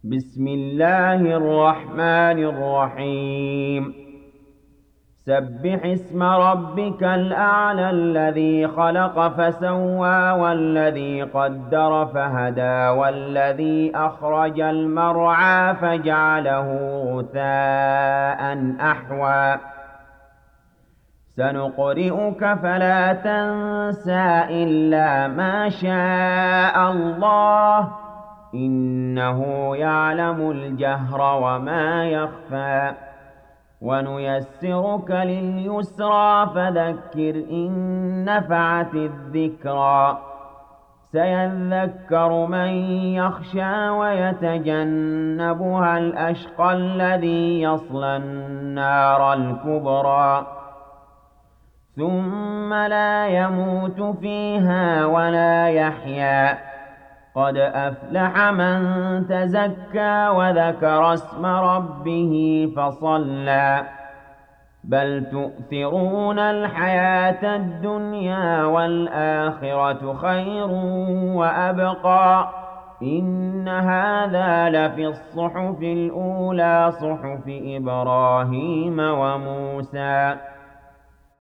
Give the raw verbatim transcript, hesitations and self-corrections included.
بسم الله الرحمن الرحيم سبح اسم ربك الأعلى الذي خلق فسوى والذي قدر فهدى والذي أخرج المرعى فجعله غثاء أحوى سنقرئك فلا تنسى إلا ما شاء الله إنه يعلم الجهر وما يخفى ونيسرك لليسرى فذكر إن نفعت الذكرى سيذكر من يخشى ويتجنبها الأشقى الذي يصلى النار الكبرى ثم لا يموت فيها ولا يحيا قد أفلح من تزكى وذكر اسم ربه فصلى بل تؤثرون الحياة الدنيا والآخرة خير وأبقى إن هذا لفي الصحف الأولى صحف إبراهيم وموسى